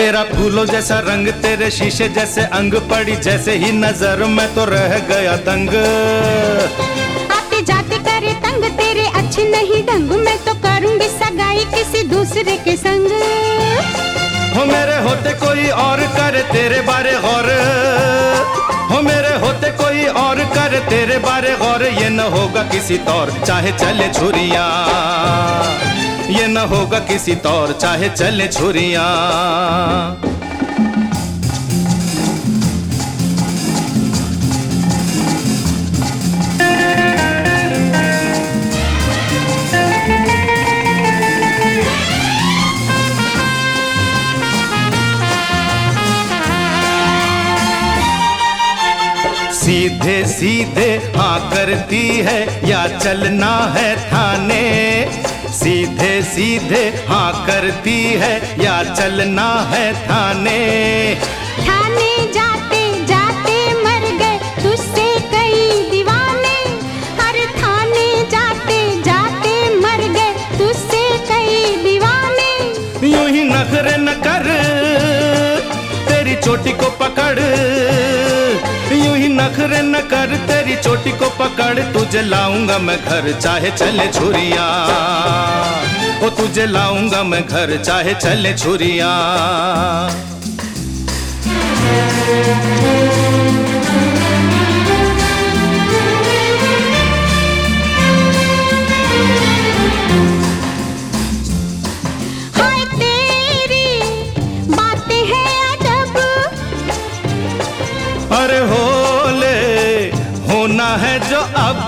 तेरा फूलों जैसा रंग, तेरे शीशे जैसे अंग, पड़ी जैसे ही नजर मैं तो रह गया दंग। आते जाते करे तंग, तेरे अच्छे नहीं ढंग, मैं तो करूंगी सगाई किसी दूसरे के संग। हो मेरे होते कोई और करे तेरे बारे गौर, हो मेरे होते कोई और करे तेरे बारे गौर, ये न होगा किसी तौर चाहे चले छुरियां, ये न होगा किसी तौर चाहे चले छुरियां। सीधे सीधे हाँ करती है या चलना है थाने, सीधे सीधे हाँ करती है या चलना है थाने। थाने जाते जाते मर गए तुझसे कई दीवाने, हर थाने जाते जाते मर गए तुझसे कई दीवाने। यूं ही नखरे न कर तेरी चोटी को पकड़, यूं ही नखरे न कर तेरी चोटी को पकड़, तुझे लाऊंगा मैं घर चाहे चले छुरियां, ओ तुझे लाऊंगा मैं घर चाहे चले छुरियां। हाय तेरी बातें हैं अजब, अरे होले होना है जो अब,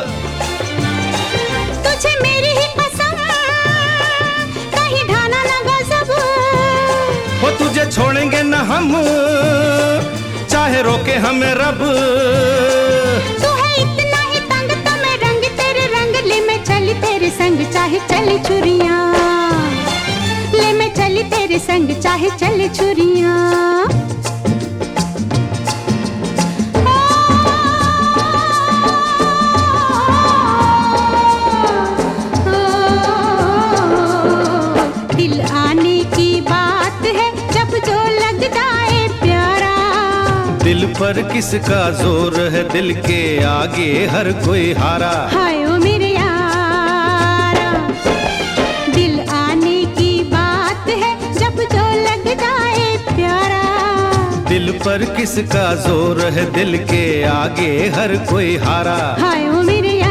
तुझे मेरी ही कसम कहीं ढाना न गजब। वो तुझे छोड़ेंगे न हम चाहे रोके हमें रब। तू है इतना ही तंग तो मैं रंग तेरे रंग, ले मैं चली तेरे संग चाहे चले छुरियां, ले मैं चली तेरे संग चाहे चले छुरियां। दिल आने की बात है जब जो लग जाए प्यारा, दिल पर किसका जोर है, दिल के आगे हर कोई हारा। हाय ओ मेरे यारा, दिल आने की बात है जब जो लग जाए प्यारा, दिल पर किसका जोर है, दिल के आगे हर कोई हारा। हाय ओ मेरे यारा।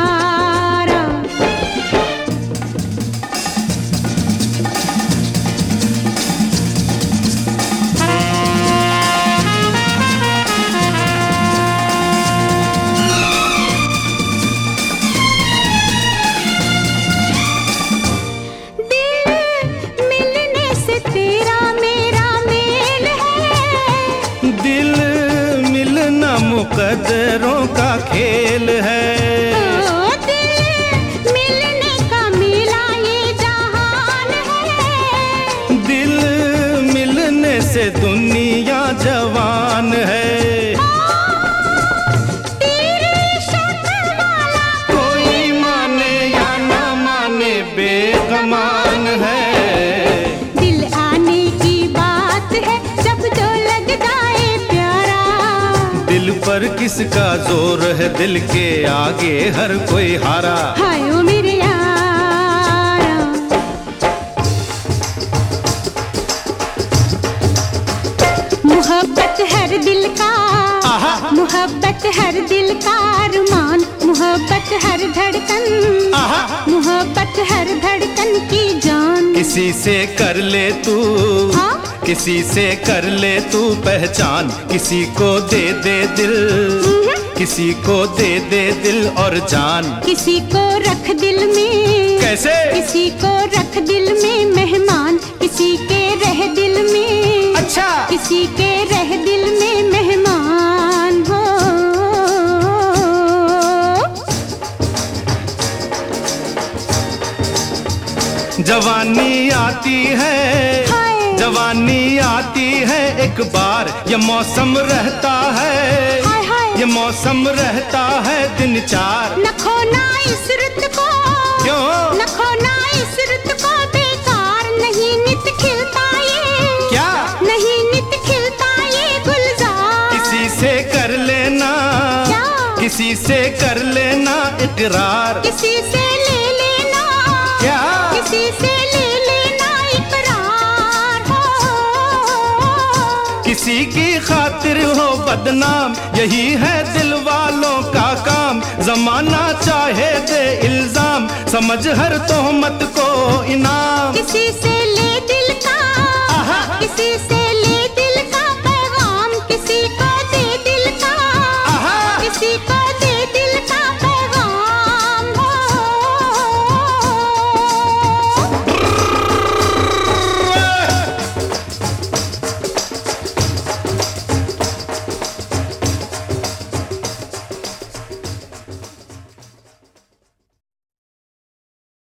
मुकद्दरों का खेल है, दिल मिलने का मिला ये जहान है, दिल मिलने से दुनिया जवान है। तेरी शक्ल वाला कोई माने या ना माने बेगमान है, दिल आने की बात है जब जो लग जाए प्यारा, दिल पर किसका जोर है, दिल के आगे हर कोई हारा। हाय ओ मेरे यारा। मोहब्बत हर दिल का, मोहब्बत हर दिल का अरमान, मोहब्बत हर धड़कन, मोहब्बत हर धड़कन की जान। किसी से कर ले तू, किसी से कर ले तू पहचान, किसी को दे दे दिल, किसी को दे दे दिल और जान। किसी को रख दिल में, कैसे? किसी को रख दिल में मेहमान, किसी के रह दिल में, अच्छा, किसी के रह दिल में मेहमान हो। जवानी आती है, जवानी आती है एक बार, ये मौसम रहता है, ये मौसम रहता है दिन चार। न खोना इस रुत को, क्यों? न खोना इस रुत को, बेकार नहीं नित खिलता ये, क्या? किसी से कर लेना इकरार, किसी से ले लेना, क्या किसी से ले लेना इकरार हो। किसी की खातिर हो बदनाम, यही है दिल वालों का काम। जमाना चाहे दे इल्जाम, समझ हर तोहमत को इनाम। किसी से ले